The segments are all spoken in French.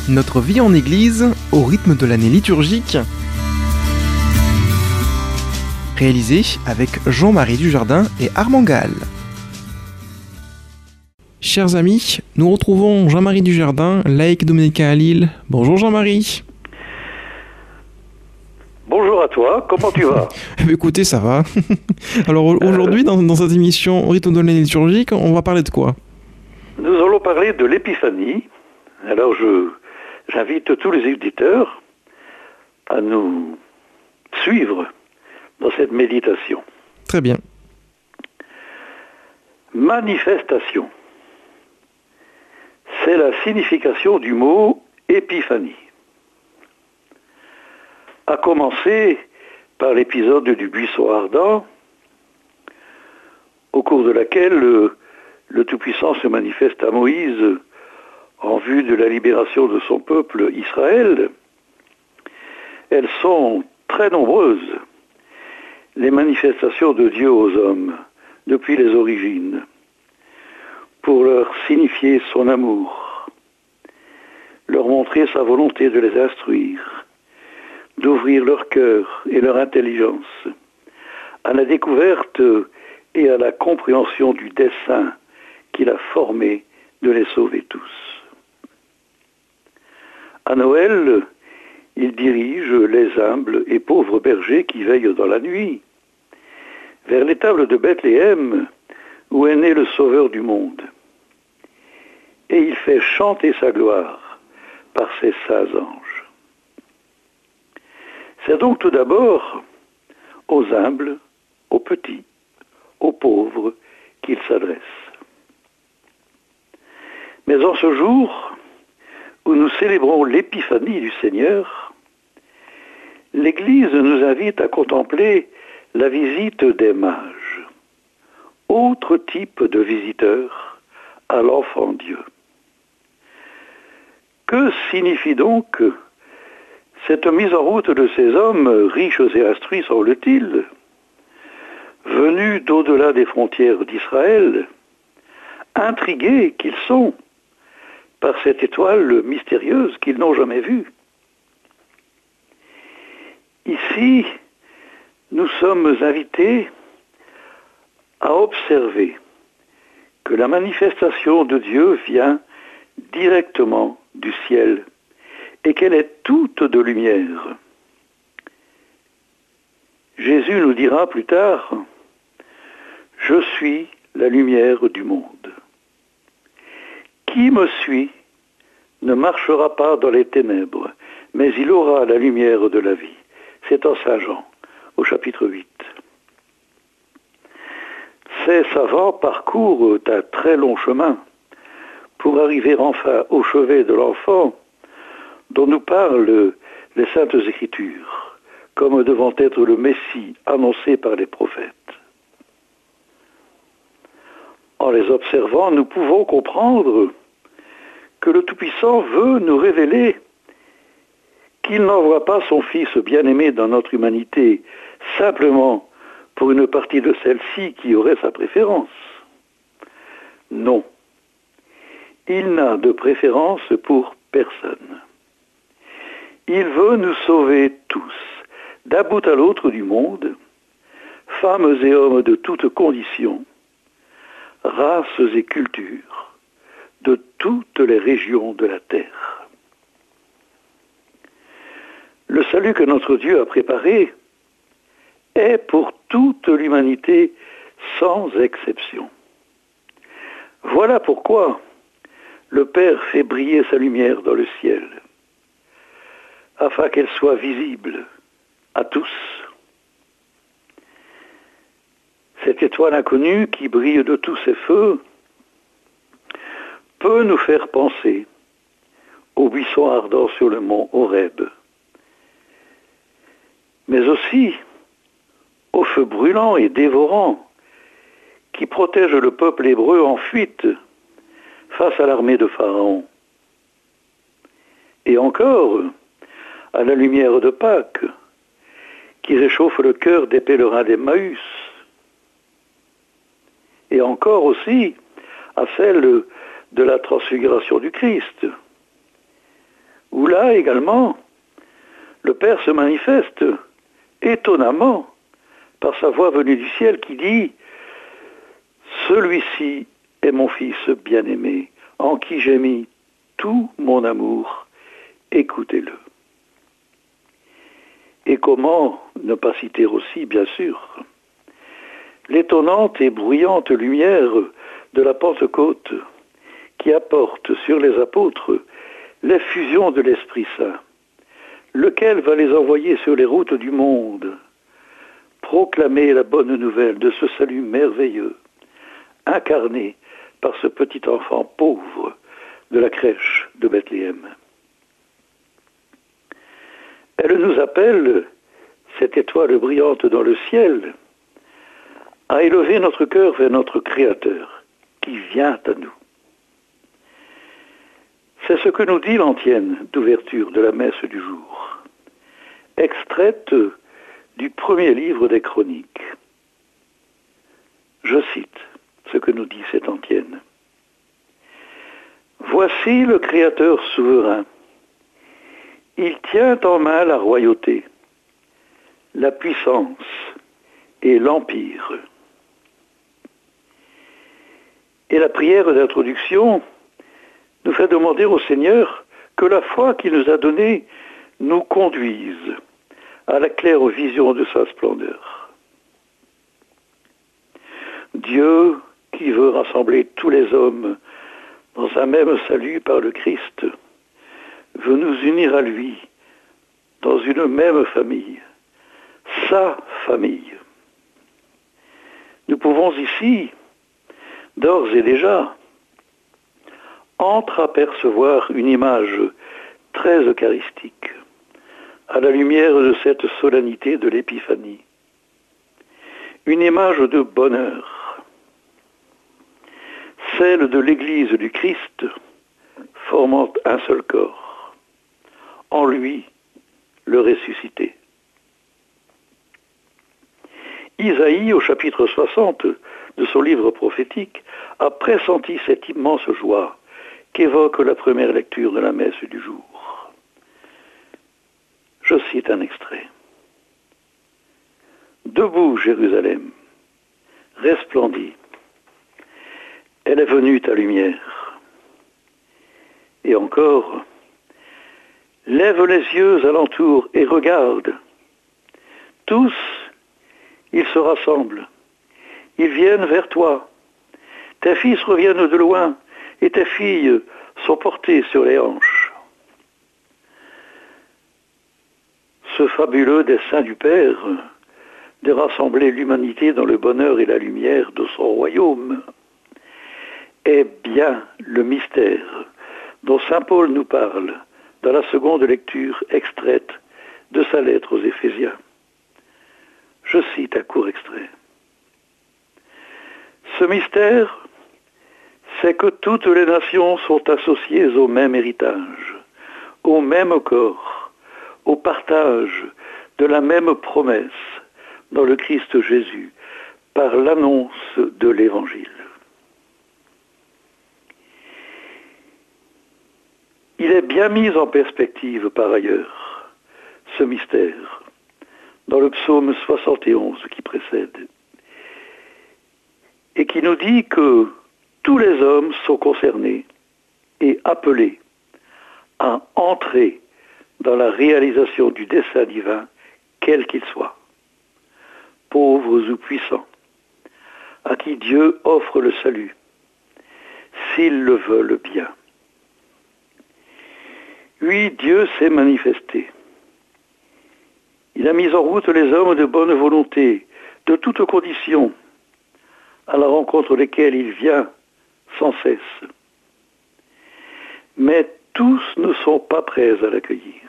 Notre vie en Église au rythme de l'année liturgique. Réalisé avec Jean-Marie Dujardin et Armand Gall. Chers amis, nous retrouvons Jean-Marie Dujardin, laïc dominicain à Lille. Bonjour Jean-Marie. Bonjour à toi, comment tu vas? Écoutez, ça va. Alors aujourd'hui, dans cette émission au rythme de l'année liturgique, on va parler de quoi? Nous allons parler de l'Épiphanie. Alors j'invite tous les auditeurs à nous suivre dans cette méditation. Très bien. Manifestation. C'est la signification du mot Épiphanie. À commencer par l'épisode du buisson ardent, au cours de laquelle le Tout-Puissant se manifeste à Moïse en vue de la libération de son peuple Israël. Elles sont très nombreuses, les manifestations de Dieu aux hommes, depuis les origines, pour leur signifier son amour, leur montrer sa volonté de les instruire, d'ouvrir leur cœur et leur intelligence à la découverte et à la compréhension du dessein qu'il a formé de les sauver tous. À Noël, il dirige les humbles et pauvres bergers qui veillent dans la nuit vers l'étable de Bethléem où est né le Sauveur du monde. Et il fait chanter sa gloire par ses saints anges. C'est donc tout d'abord aux humbles, aux petits, aux pauvres qu'il s'adresse. Mais en ce jour où nous célébrons l'épiphanie du Seigneur, l'Église nous invite à contempler la visite des mages, autre type de visiteurs à l'enfant Dieu. Que signifie donc cette mise en route de ces hommes riches et instruits, semble-t-il, venus d'au-delà des frontières d'Israël, intrigués qu'ils sont par cette étoile mystérieuse qu'ils n'ont jamais vue? Ici, nous sommes invités à observer que la manifestation de Dieu vient directement du ciel et qu'elle est toute de lumière. Jésus nous dira plus tard, « Je suis la lumière du monde. Qui me suit ne marchera pas dans les ténèbres, mais il aura la lumière de la vie. » C'est en Saint Jean, au chapitre 8. Ces savants parcourent un très long chemin pour arriver enfin au chevet de l'enfant dont nous parlent les Saintes Écritures, comme devant être le Messie annoncé par les prophètes. En les observant, nous pouvons comprendre que le Tout-Puissant veut nous révéler qu'il n'envoie pas son Fils bien-aimé dans notre humanité simplement pour une partie de celle-ci qui aurait sa préférence. Non. Il n'a de préférence pour personne. Il veut nous sauver tous, d'un bout à l'autre du monde, femmes et hommes de toutes conditions, races et cultures, de toutes les régions de la terre. Le salut que notre Dieu a préparé est pour toute l'humanité sans exception. Voilà pourquoi le Père fait briller sa lumière dans le ciel, afin qu'elle soit visible à tous. Cette étoile inconnue qui brille de tous ses feux peut nous faire penser au buisson ardent sur le mont Horeb, mais aussi au feu brûlant et dévorant qui protège le peuple hébreu en fuite face à l'armée de Pharaon. Et encore à la lumière de Pâques qui réchauffe le cœur des pèlerins d'Emmaüs. Et encore aussi à celle de la transfiguration du Christ, là également, le Père se manifeste étonnamment par sa voix venue du ciel qui dit « Celui-ci est mon Fils bien-aimé, en qui j'ai mis tout mon amour, écoutez-le. » Et comment ne pas citer aussi, bien sûr, l'étonnante et bruyante lumière de la Pentecôte qui apporte sur les apôtres l'effusion de l'Esprit Saint, lequel va les envoyer sur les routes du monde, proclamer la bonne nouvelle de ce salut merveilleux, incarné par ce petit enfant pauvre de la crèche de Bethléem. Elle nous appelle, cette étoile brillante dans le ciel, à élever notre cœur vers notre Créateur, qui vient à nous. C'est ce que nous dit l'antienne d'ouverture de la messe du jour, extraite du premier livre des Chroniques. Je cite ce que nous dit cette antienne. « Voici le Créateur souverain. Il tient en main la royauté, la puissance et l'empire. » Et la prière d'introduction nous fait demander au Seigneur que la foi qu'il nous a donnée nous conduise à la claire vision de sa splendeur. Dieu qui veut rassembler tous les hommes dans un même salut par le Christ, veut nous unir à lui dans une même famille, sa famille. Nous pouvons ici, d'ores et déjà, entreapercevoir une image très eucharistique à la lumière de cette solennité de l'Épiphanie. Une image de bonheur, celle de l'Église du Christ formant un seul corps, en lui le ressuscité. Isaïe, au chapitre 60 de son livre prophétique, a pressenti cette immense joie qu'évoque la première lecture de la messe du jour. Je cite un extrait. « Debout, Jérusalem, resplendis, elle est venue ta lumière. » Et encore, « Lève les yeux alentour et regarde. Tous, ils se rassemblent, ils viennent vers toi. Tes fils reviennent de loin et tes filles sont portées sur les hanches. » Ce fabuleux dessein du Père de rassembler l'humanité dans le bonheur et la lumière de son royaume est bien le mystère dont saint Paul nous parle dans la seconde lecture extraite de sa lettre aux Éphésiens. Je cite un court extrait. Ce mystère, c'est que toutes les nations sont associées au même héritage, au même corps, au partage de la même promesse dans le Christ Jésus, par l'annonce de l'Évangile. Il est bien mis en perspective par ailleurs, ce mystère, dans le psaume 71 qui précède, et qui nous dit que tous les hommes sont concernés et appelés à entrer dans la réalisation du dessein divin, quel qu'il soit, pauvres ou puissants, à qui Dieu offre le salut, s'ils le veulent bien. Oui, Dieu s'est manifesté. Il a mis en route les hommes de bonne volonté, de toutes conditions, à la rencontre desquels il vient sans cesse. Mais tous ne sont pas prêts à l'accueillir.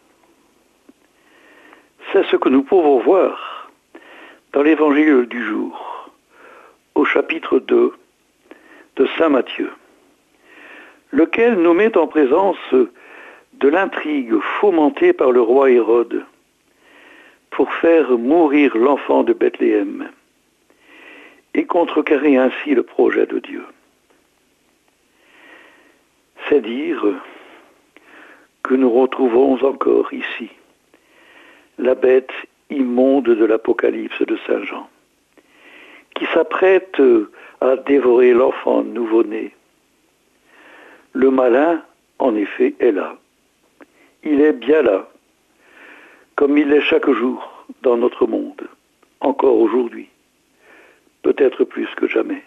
C'est ce que nous pouvons voir dans l'évangile du jour, au chapitre 2 de saint Matthieu, lequel nous met en présence de l'intrigue fomentée par le roi Hérode pour faire mourir l'enfant de Bethléem et contrecarrer ainsi le projet de Dieu. C'est dire que nous retrouvons encore ici, la bête immonde de l'Apocalypse de Saint Jean, qui s'apprête à dévorer l'enfant nouveau-né. Le malin, en effet, est là. Il est bien là, comme il l'est chaque jour dans notre monde, encore aujourd'hui, peut-être plus que jamais.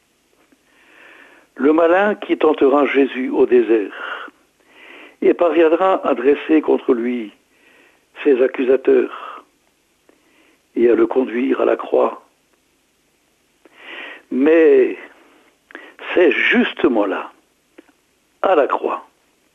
Le malin qui tentera Jésus au désert et parviendra à dresser contre lui ses accusateurs et à le conduire à la croix. Mais c'est justement là, à la croix,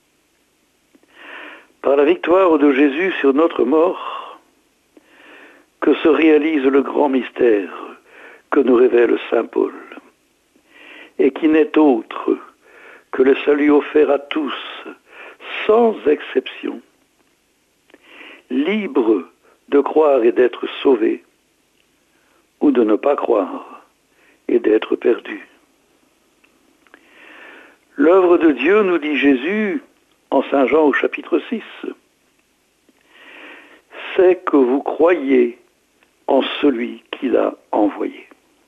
par la victoire de Jésus sur notre mort, que se réalise le grand mystère que nous révèle saint Paul, et qui n'est autre que le salut offert à tous, sans exception, libres de croire et d'être sauvés, ou de ne pas croire et d'être perdus. L'œuvre de Dieu, nous dit Jésus en Saint Jean au chapitre 6, c'est que vous croyez en celui qui l'a envoyé.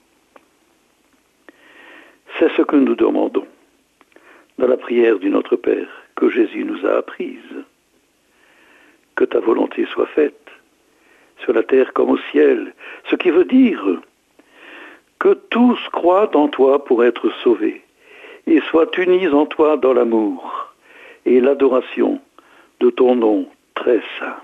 C'est ce que nous demandons dans la prière du Notre Père que Jésus nous a apprise. Que ta volonté soit faite, sur la terre comme au ciel, ce qui veut dire que tous croient en toi pour être sauvés et soient unis en toi dans l'amour et l'adoration de ton nom très saint.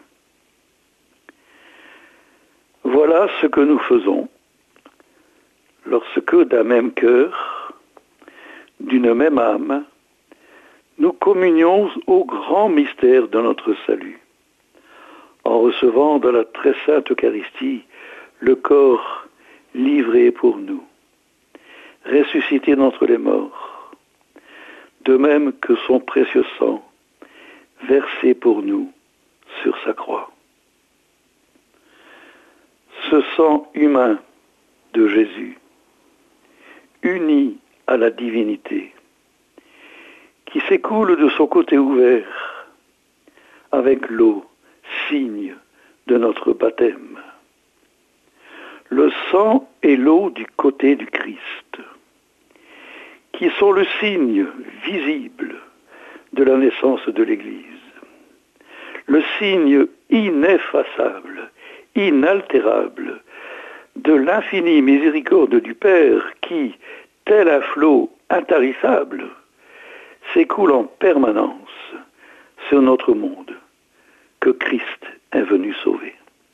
Voilà ce que nous faisons lorsque d'un même cœur, d'une même âme, nous communions au grand mystère de notre salut, en recevant dans la très sainte Eucharistie le corps livré pour nous, ressuscité d'entre les morts, de même que son précieux sang versé pour nous sur sa croix. Ce sang humain de Jésus, uni à la divinité, qui s'écoule de son côté ouvert avec l'eau, signe de notre baptême. Le sang et l'eau du côté du Christ, qui sont le signe visible de la naissance de l'Église, le signe ineffaçable, inaltérable de l'infinie miséricorde du Père qui, tel un flot intarissable, s'écoule en permanence sur notre monde que Christ est venu sauver.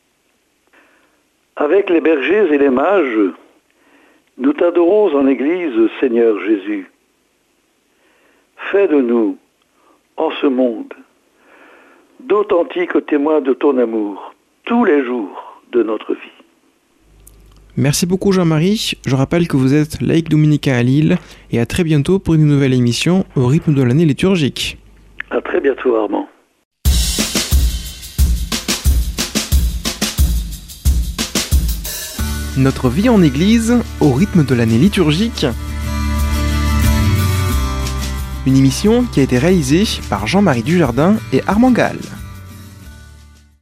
Avec les bergers et les mages, nous t'adorons en Église, Seigneur Jésus. Fais de nous, en ce monde, d'authentiques témoins de ton amour, tous les jours de notre vie. Merci beaucoup Jean-Marie. Je rappelle que vous êtes laïc dominicain à Lille et à très bientôt pour une nouvelle émission au rythme de l'année liturgique. À très bientôt Armand. Notre vie en Église au rythme de l'année liturgique. Une émission qui a été réalisée par Jean-Marie Dujardin et Armand Gall.